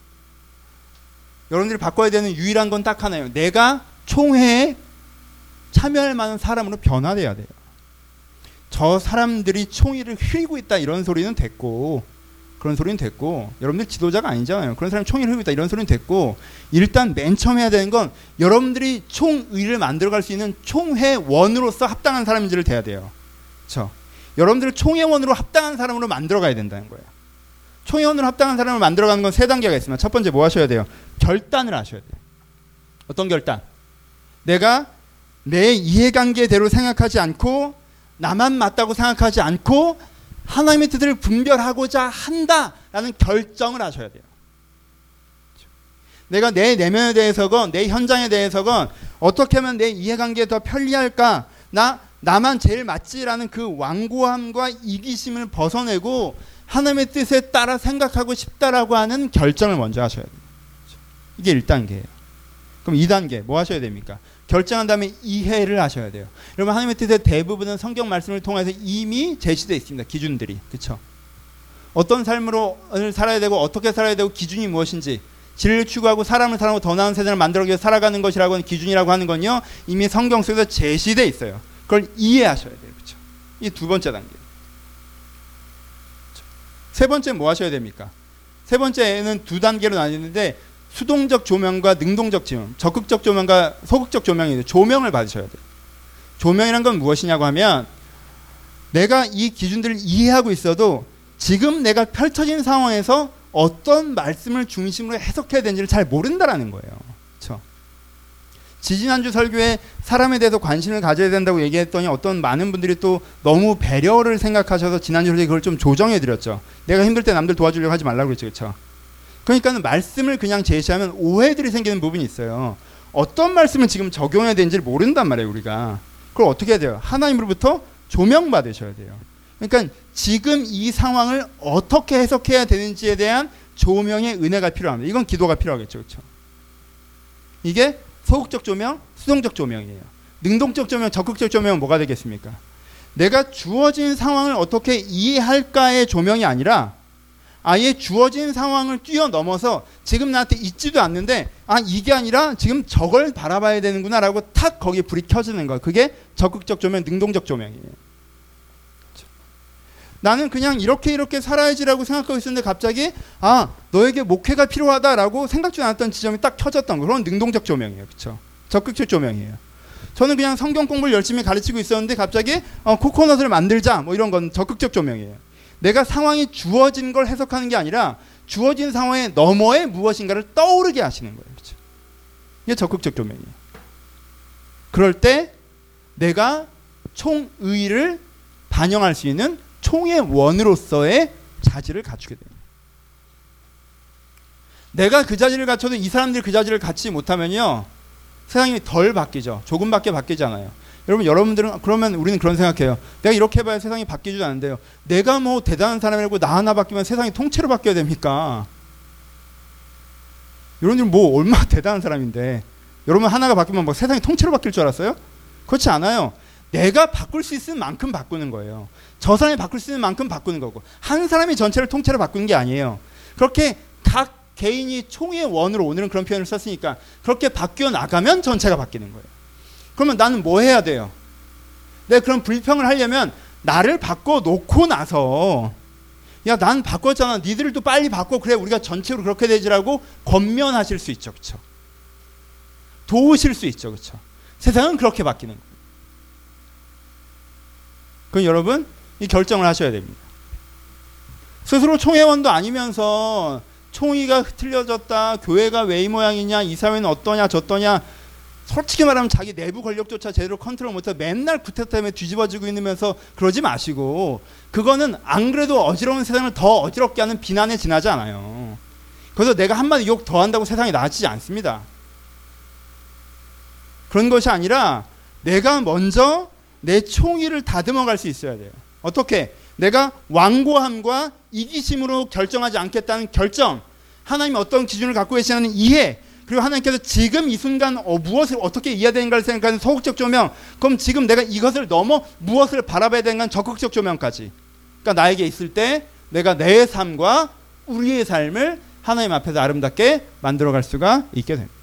여러분들이 바꿔야 되는 유일한 건 딱 하나예요. 내가 총회에 참여할 만한 사람으로 변화돼야 돼요. 저 사람들이 총의를 흐리고 있다 이런 소리는 됐고, 그런 소리는 됐고, 여러분들 지도자가 아니잖아요. 그런 사람이 총의를 흐리고 있다 이런 소리는 됐고, 일단 맨 처음 해야 되는 건 여러분들이 총의를 만들어갈 수 있는 총회원으로서 합당한 사람인지를 돼야 돼요. 그렇죠? 여러분들을 총회원으로 합당한 사람으로 만들어가야 된다는 거예요. 총회원으로 합당한 사람을 만들어가는 건 세 단계가 있습니다. 첫 번째 뭐 하셔야 돼요? 결단을 하셔야 돼요. 어떤 결단? 내가 내 이해관계대로 생각하지 않고 나만 맞다고 생각하지 않고 하나님의 뜻을 분별하고자 한다라는 결정을 하셔야 돼요. 내가 내 내면에 대해서건 내 현장에 대해서건 어떻게 하면 내 이해관계에 더 편리할까? 나 나만 제일 맞지라는 그 완고함과 이기심을 벗어내고 하나님의 뜻에 따라 생각하고 싶다라고 하는 결정을 먼저 하셔야 돼요. 이게 일 단계예요. 그럼 이 단계 뭐 하셔야 됩니까? 결정한 다음에 이해를 하셔야 돼요. 여러분 하나님의 뜻의 대부분은 성경 말씀을 통해서 이미 제시되어 있습니다. 기준들이. 그렇죠? 어떤 삶으로 살아야 되고 어떻게 살아야 되고 기준이 무엇인지, 진리를 추구하고 사람을 사랑하고 더 나은 세상을 만들기 위해 살아가는 것이라고 하는 기준이라고 하는 건요, 이미 성경 속에서 제시되어 있어요. 그걸 이해하셔야 돼요. 그렇죠? 이 두 번째 단계. 그렇죠? 세 번째 뭐 하셔야 됩니까? 세 번째는 두 단계로 나뉘는데 수동적 조명과 능동적 조명, 적극적 조명과 소극적 조명이 조명을 받으셔야 돼요. 조명이란 건 무엇이냐고 하면 내가 이 기준들을 이해하고 있어도 지금 내가 펼쳐진 상황에서 어떤 말씀을 중심으로 해석해야 되는지를 잘 모른다라는 거예요. 그렇죠? 지지난주 설교에 사람에 대해서 관심을 가져야 된다고 얘기했더니 어떤 많은 분들이 또 너무 배려를 생각하셔서 지난주 설교에 그걸 좀 조정해 드렸죠. 내가 힘들 때 남들 도와주려고 하지 말라고 그랬죠. 그렇죠? 그러니까 말씀을 그냥 제시하면 오해들이 생기는 부분이 있어요. 어떤 말씀을 지금 적용해야 되는지를 모른단 말이에요, 우리가. 그걸 어떻게 해야 돼요? 하나님으로부터 조명받으셔야 돼요. 그러니까 지금 이 상황을 어떻게 해석해야 되는지에 대한 조명의 은혜가 필요합니다. 이건 기도가 필요하겠죠. 그렇죠? 이게 소극적 조명, 수동적 조명이에요. 능동적 조명, 적극적 조명은 뭐가 되겠습니까? 내가 주어진 상황을 어떻게 이해할까의 조명이 아니라 아예 주어진 상황을 뛰어넘어서 지금 나한테 있지도 않는데 아 이게 아니라 지금 저걸 바라봐야 되는구나 라고 탁 거기에 불이 켜지는 거예요. 그게 적극적 조명, 능동적 조명이에요. 나는 그냥 이렇게 이렇게 살아야지라고 생각하고 있었는데 갑자기 아 너에게 목회가 필요하다라고 생각지 않았던 지점이 딱 켜졌던 거. 그런 능동적 조명이에요. 그렇죠? 적극적 조명이에요. 저는 그냥 성경 공부를 열심히 가르치고 있었는데 갑자기 어, 코코넛을 만들자 뭐 이런 건 적극적 조명이에요. 내가 상황이 주어진 걸 해석하는 게 아니라 주어진 상황의 너머에 무엇인가를 떠오르게 하시는 거예요. 그렇죠? 이게 적극적 조명이에요. 그럴 때 내가 총의를 반영할 수 있는 총의 원으로서의 자질을 갖추게 됩니다. 내가 그 자질을 갖춰도 이 사람들이 그 자질을 갖지 못하면요, 세상이 덜 바뀌죠. 조금밖에 바뀌지 않아요. 여러분, 여러분들은 그러면 우리는 그런 생각해요. 내가 이렇게 해봐야 세상이 바뀌지 않는데요. 내가 뭐 대단한 사람이라고 나 하나 바뀌면 세상이 통째로 바뀌어야 됩니까? 여러분들 뭐 얼마나 대단한 사람인데 여러분 하나가 바뀌면 뭐 세상이 통째로 바뀔 줄 알았어요? 그렇지 않아요. 내가 바꿀 수 있는 만큼 바꾸는 거예요. 저 사람이 바꿀 수 있는 만큼 바꾸는 거고 한 사람이 전체를 통째로 바꾸는 게 아니에요. 그렇게 각 개인이 총의 원으로 오늘은 그런 표현을 썼으니까 그렇게 바뀌어 나가면 전체가 바뀌는 거예요. 그러면 나는 뭐 해야 돼요? 내가 그런 불평을 하려면 나를 바꿔놓고 나서 야, 난 바꿨잖아. 니들도 빨리 바꿔. 그래, 우리가 전체로 그렇게 되지라고 권면하실 수 있죠. 그렇죠? 도우실 수 있죠. 그렇죠? 세상은 그렇게 바뀌는 거예요. 그럼 여러분, 이 결정을 하셔야 됩니다. 스스로 총회원도 아니면서 총의가 흐트러졌다. 교회가 왜 이 모양이냐. 이 사회는 어떠냐 저떠냐. 솔직히 말하면 자기 내부 권력조차 제대로 컨트롤 못해서 맨날 구태 때문에 뒤집어지고 있으면서 그러지 마시고 그거는 안 그래도 어지러운 세상을 더 어지럽게 하는 비난에 지나지 않아요. 그래서 내가 한마디 욕 더 한다고 세상이 나아지지 않습니다. 그런 것이 아니라 내가 먼저 내 총의를 다듬어 갈 수 있어야 돼요. 어떻게? 내가 완고함과 이기심으로 결정하지 않겠다는 결정, 하나님이 어떤 기준을 갖고 계시는 이해, 그리고 하나님께서 지금 이 순간 어, 무엇을 어떻게 이해해야 되는가를 생각하는 소극적 조명, 그럼 지금 내가 이것을 넘어 무엇을 바라봐야 되는가 적극적 조명까지. 그러니까 나에게 있을 때 내가 내 삶과 우리의 삶을 하나님 앞에서 아름답게 만들어갈 수가 있게 됩니다.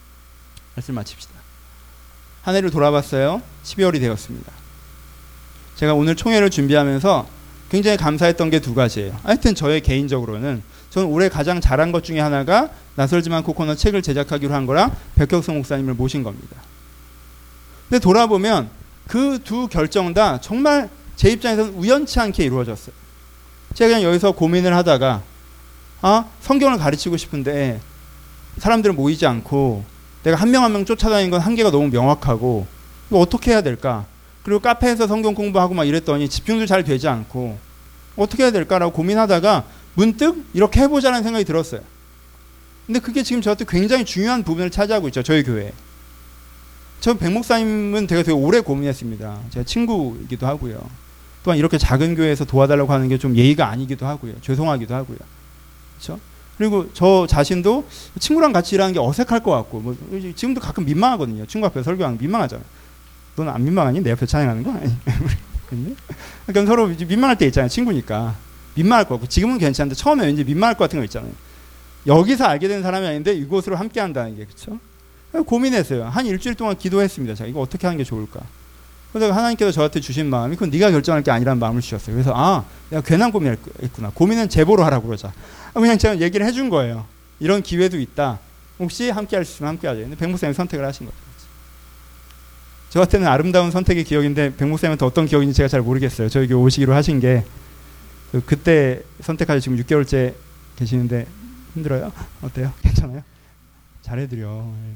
말씀 마칩시다. 한 해를 돌아봤어요. 십이월이 되었습니다. 제가 오늘 총회를 준비하면서 굉장히 감사했던 게 두 가지예요. 하여튼 저의 개인적으로는 저는 올해 가장 잘한 것 중에 하나가 낯설지만 코코넛 책을 제작하기로 한 거랑 백혁성 목사님을 모신 겁니다. 근데 돌아보면 그 두 결정 다 정말 제 입장에서는 우연치 않게 이루어졌어요. 제가 그냥 여기서 고민을 하다가 아, 성경을 가르치고 싶은데 사람들은 모이지 않고 내가 한 명 한 명 쫓아다니는 건 한계가 너무 명확하고 이거 어떻게 해야 될까? 그리고 카페에서 성경 공부하고 막 이랬더니 집중도 잘 되지 않고 어떻게 해야 될까라고 고민하다가 문득 이렇게 해보자는 생각이 들었어요. 근데 그게 지금 저한테 굉장히 중요한 부분을 차지하고 있죠. 저희 교회에. 저 백 목사님은 되게 되게 오래 고민했습니다. 제가 친구이기도 하고요. 또한 이렇게 작은 교회에서 도와달라고 하는 게 좀 예의가 아니기도 하고요. 죄송하기도 하고요. 그렇죠? 그리고 저 자신도 친구랑 같이 일하는 게 어색할 것 같고 뭐 지금도 가끔 민망하거든요. 친구 앞에 설교하는 거 민망하잖아요. 너는 안 민망하니? 내 옆에 찬양하는 거? 그러니까 서로 민망할 때 있잖아요. 친구니까. 민망할 것 같고 지금은 괜찮은데 처음에 왠지 민망할 것 같은 거 있잖아요. 여기서 알게 된 사람이 아닌데 이곳으로 함께 한다는 게 그렇죠? 고민했어요. 한 일주일 동안 기도했습니다. 자, 이거 어떻게 하는 게 좋을까? 그래서 하나님께서 저한테 주신 마음이 그건 네가 결정할 게 아니라는 마음을 주셨어요. 그래서 아, 내가 괜한 고민했구나. 고민은 제보로 하라고 그러자. 그냥 제가 얘기를 해준 거예요. 이런 기회도 있다. 혹시 함께 할 수 있으면 함께 하자. 근데 백 목사님이 선택을 하신 거죠. 저한테는 아름다운 선택의 기억인데 백 목사님한테 어떤 기억인지 제가 잘 모르겠어요. 저에게 오시기로 하신 게 그때 선택하셔서 지금 육 개월째 계시는데 힘들어요? 어때요? 괜찮아요? 잘해드려.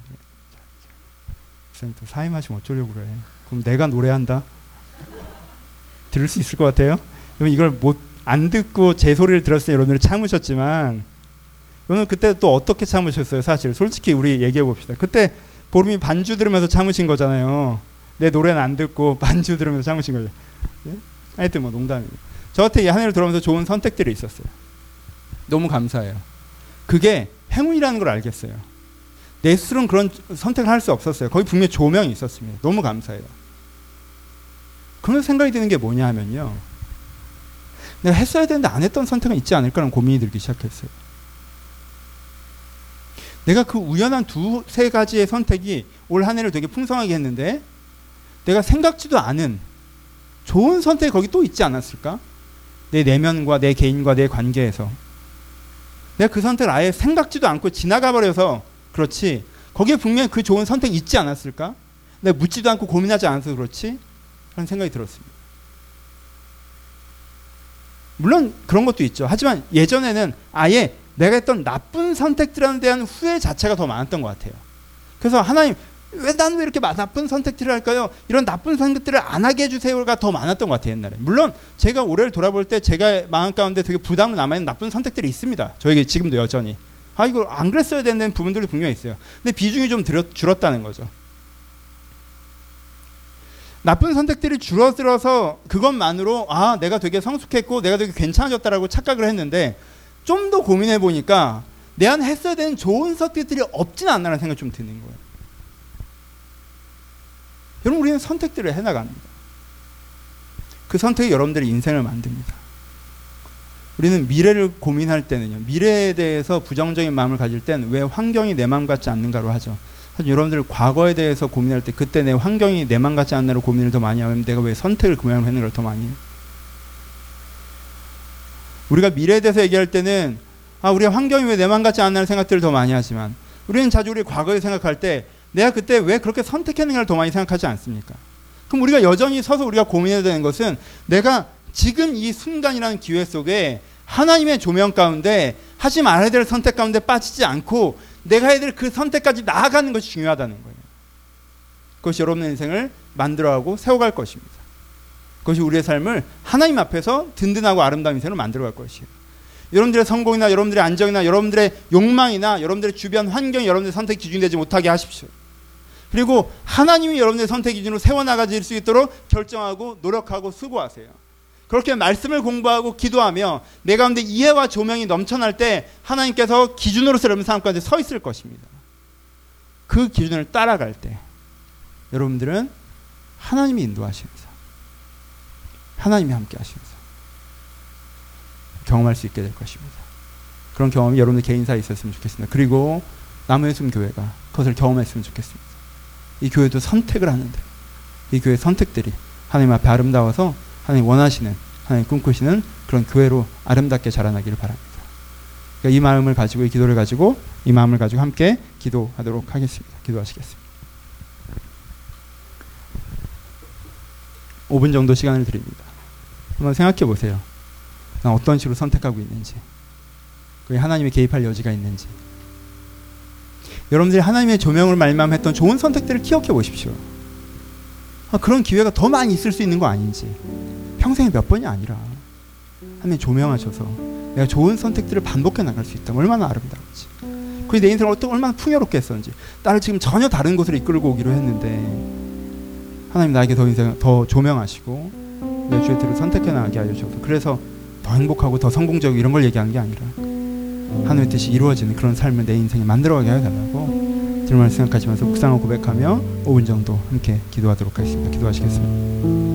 목사님 또 사임하시면 어쩌려고 그래. 그럼 내가 노래한다? 들을 수 있을 것 같아요? 그럼 이걸 못, 안 듣고 제 소리를 들었으니 여러분들이 참으셨지만 여러분 그때 또 어떻게 참으셨어요? 사실 솔직히 우리 얘기해 봅시다. 그때 보름이 반주 들으면서 참으신 거잖아요. 내 노래는 안 듣고 반주 들으면서 참으신 거죠. 네? 하여튼 뭐 농담이에요. 저한테 이 한 해를 들어오면서 좋은 선택들이 있었어요. 너무 감사해요. 그게 행운이라는 걸 알겠어요. 내 스스로는 그런 선택을 할 수 없었어요. 거기 분명히 조명이 있었습니다. 너무 감사해요. 그러면서 생각이 드는 게 뭐냐 하면요. 내가 했어야 되는데 안 했던 선택은 있지 않을까라는 고민이 들기 시작했어요. 내가 그 우연한 두세 가지의 선택이 올 한 해를 되게 풍성하게 했는데 내가 생각지도 않은 좋은 선택이 거기 또 있지 않았을까? 내 내면과 내 개인과 내 관계에서. 내가 그 선택을 아예 생각지도 않고 지나가 버려서 그렇지 거기에 분명히 그 좋은 선택이 있지 않았을까? 내가 묻지도 않고 고민하지 않아서 그렇지? 라는 생각이 들었습니다. 물론 그런 것도 있죠. 하지만 예전에는 아예 내가 했던 나쁜 선택들에 대한 후회 자체가 더 많았던 것 같아요. 그래서 하나님 왜 나는 왜 이렇게 나쁜 선택들을 할까요? 이런 나쁜 선택들을 안 하게 해주세요가 더 많았던 것 같아요. 옛날에. 물론 제가 올해를 돌아볼 때 제가 마음 가운데 되게 부담으로 남아있는 나쁜 선택들이 있습니다. 저에게 지금도 여전히. 아 이거 안 그랬어야 되는 부분들이 분명히 있어요. 근데 비중이 좀 들었, 줄었다는 거죠. 나쁜 선택들이 줄어들어서 그것만으로 아 내가 되게 성숙했고 내가 되게 괜찮아졌다라고 착각을 했는데 좀 더 고민해 보니까 내 안에 했어야 되는 좋은 선택들이 없지는 않나라는 생각이 좀 드는 거예요. 여러분 우리는 선택들을 해나갑니다. 그 선택이 여러분들의 인생을 만듭니다. 우리는 미래를 고민할 때는요. 미래에 대해서 부정적인 마음을 가질 땐 왜 환경이 내 마음 같지 않는가로 하죠. 사실 여러분들 과거에 대해서 고민할 때 그때 내 환경이 내 마음 같지 않나로 고민을 더 많이 하면 내가 왜 선택을 그 모양으로 하는 걸 더 많이 해요. 우리가 미래에 대해서 얘기할 때는 아 우리의 환경이 왜 내 마음 같지 않나는 생각들을 더 많이 하지만 우리는 자주 우리 과거에 생각할 때 내가 그때 왜 그렇게 선택했는가를 더 많이 생각하지 않습니까? 그럼 우리가 여전히 서서 우리가 고민해야 되는 것은 내가 지금 이 순간이라는 기회 속에 하나님의 조명 가운데 하지 말아야 될 선택 가운데 빠지지 않고 내가 해야 될 그 선택까지 나아가는 것이 중요하다는 거예요. 그것이 여러분의 인생을 만들어가고 세워갈 것입니다. 그것이 우리의 삶을 하나님 앞에서 든든하고 아름다운 인생을 만들어갈 것이에요. 여러분들의 성공이나 여러분들의 안정이나 여러분들의 욕망이나 여러분들의 주변 환경이 여러분들의 선택 기준이 되지 못하게 하십시오. 그리고 하나님이 여러분들의 선택 기준으로 세워나가질 수 있도록 결정하고 노력하고 수고하세요. 그렇게 말씀을 공부하고 기도하며 내 가운데 이해와 조명이 넘쳐날 때 하나님께서 기준으로서 여러분 삶 가운데 서 있을 것입니다. 그 기준을 따라갈 때 여러분들은 하나님이 인도하시면서 하나님이 함께 하시면서 경험할 수 있게 될 것입니다. 그런 경험이 여러분들 개인사에 있었으면 좋겠습니다. 그리고 남의 숨 교회가 그것을 경험했으면 좋겠습니다. 이 교회도 선택을 하는데 이 교회의 선택들이 하나님 앞에 아름다워서 하나님 원하시는, 하나님 꿈꾸시는 그런 교회로 아름답게 자라나기를 바랍니다. 그러니까 이 마음을 가지고, 이 기도를 가지고, 이 마음을 가지고 함께 기도하도록 하겠습니다. 기도하시겠습니다. 오 분 정도 시간을 드립니다. 한번 생각해 보세요. 난 어떤 식으로 선택하고 있는지, 그게 하나님이 개입할 여지가 있는지. 여러분들이 하나님의 조명을 말미암았던 좋은 선택들을 기억해 보십시오. 아, 그런 기회가 더 많이 있을 수 있는 거 아닌지. 평생에 몇 번이 아니라 하나님이 조명하셔서 내가 좋은 선택들을 반복해 나갈 수 있다면 얼마나 아름다운지. 그게 내 인생을 어떤 얼마나 풍요롭게 했었는지. 나를 지금 전혀 다른 곳으로 이끌고 오기로 했는데 하나님 나에게 더 인생 더 조명하시고 내 주의 뜻을 선택해 나가게 하여 주셔서, 그래서 더 행복하고 더 성공적이고 이런 걸 얘기하는 게 아니라 하나님의 뜻이 이루어지는 그런 삶을 내 인생에 만들어가게 해달라고 주님을 생각하시면서 묵상하고 고백하며 오 분 정도 함께 기도하도록 하겠습니다. 기도하시겠습니다.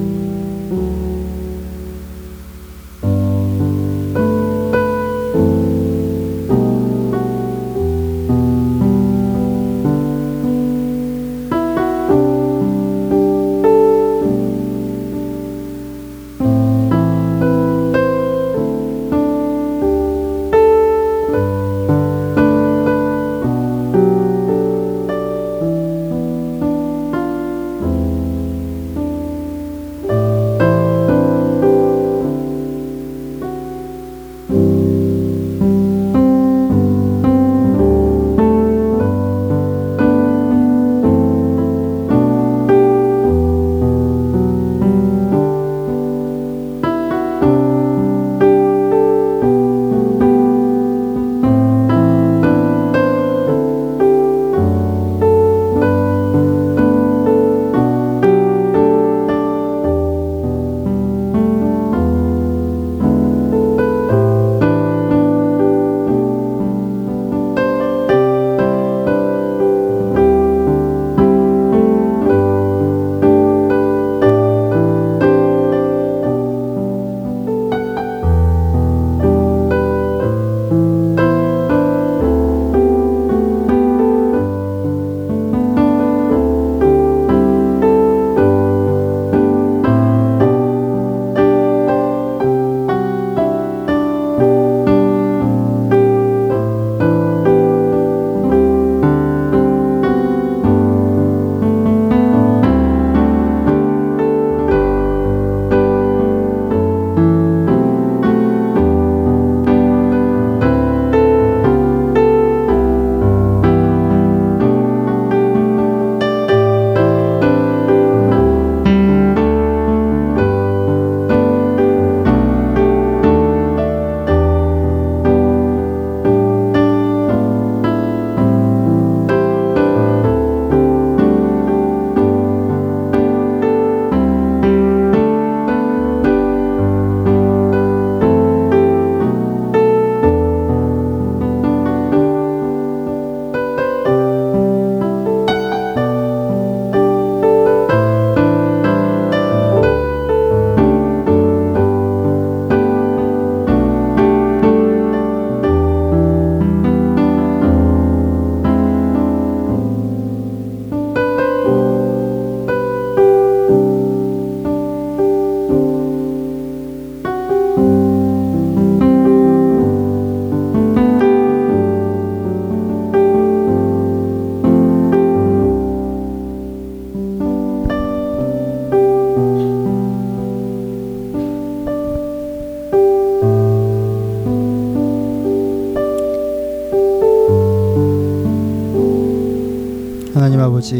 하나님 아버지,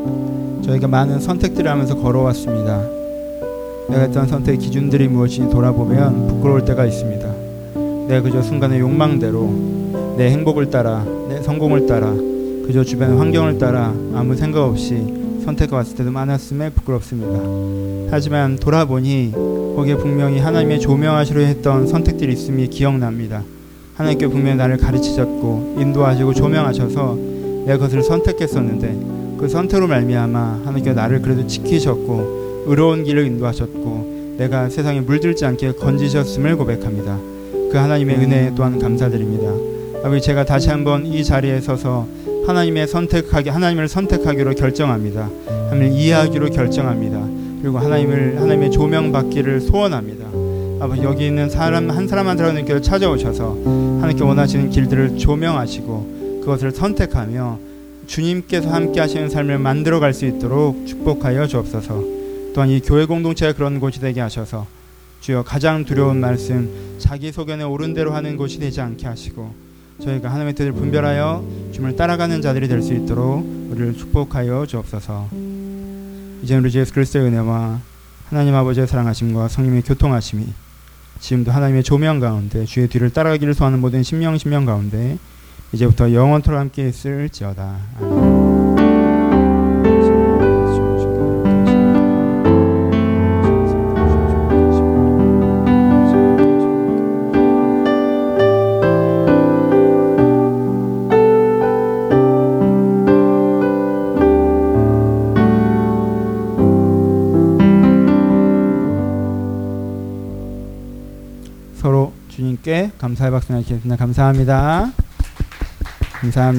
저희가 많은 선택들을 하면서 걸어왔습니다. 내가 했던 선택의 기준들이 무엇인지 돌아보면 부끄러울 때가 있습니다. 내가 그저 순간의 욕망대로 내 행복을 따라, 내 성공을 따라, 그저 주변 환경을 따라 아무 생각 없이 선택해왔을 때도 많았음에 부끄럽습니다. 하지만 돌아보니 거기에 분명히 하나님의 조명하시려 했던 선택들이 있음이 기억납니다. 하나님께 분명히 나를 가르치셨고 인도하시고 조명하셔서 내가 그것을 선택했었는데 그 선택으로 말미암아 하나님께 나를 그래도 지키셨고 의로운 길을 인도하셨고 내가 세상에 물들지 않게 건지셨음을 고백합니다. 그 하나님의 은혜 또한 감사드립니다. 아버지, 제가 다시 한번 이 자리에 서서 하나님의 선택하기, 하나님을 선택하기로 결정합니다. 하나님을 이해하기로 결정합니다. 그리고 하나님을 하나님의 조명 받기를 소원합니다. 아버지, 여기 있는 사람 한 사람 한 사람의 교회를 찾아오셔서 하나님께 원하시는 길들을 조명하시고 그것을 선택하며 주님께서 함께 하시는 삶을 만들어갈 수 있도록 축복하여 주옵소서. 또한 이 교회 공동체가 그런 곳이 되게 하셔서 주여 가장 두려운 말씀 자기 소견에 옳은 대로 하는 곳이 되지 않게 하시고 저희가 하나님의 뜻을 분별하여 주님을 따라가는 자들이 될 수 있도록 우리를 축복하여 주옵소서. 이제 우리 주 예수 그리스도의 은혜와 하나님 아버지의 사랑하심과 성령의 교통하심이 지금도 하나님의 조명 가운데 주의 뒤를 따라가기를 소하는 모든 심령 심령 가운데 이제부터 영원토록 함께 있을지어다. 아멘. 서로 주님께 감사의 박수 나누겠습니다. 감사합니다. 감사합니다.